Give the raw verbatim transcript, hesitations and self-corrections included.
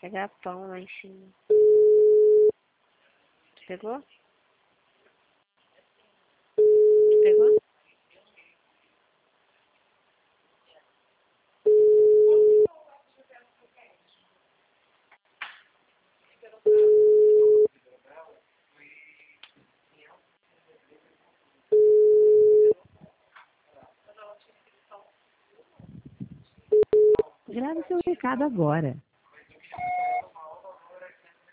Pegar pão lá em cima. Pegou? Pegou? Grave seu recado agora.